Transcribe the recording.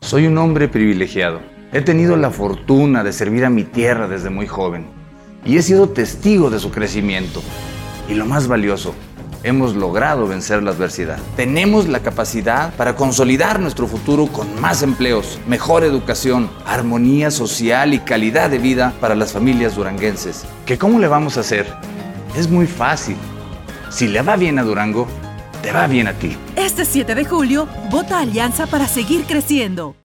Soy un hombre privilegiado. He tenido la fortuna de servir a mi tierra desde muy joven y he sido testigo de su crecimiento. Y lo más valioso, hemos logrado vencer la adversidad. Tenemos la capacidad para consolidar nuestro futuro con más empleos, mejor educación, armonía social y calidad de vida para las familias duranguenses. ¿Que cómo le vamos a hacer? Es muy fácil. Si le va bien a Durango, te va bien a ti. Este 7 de julio, vota Alianza para seguir creciendo.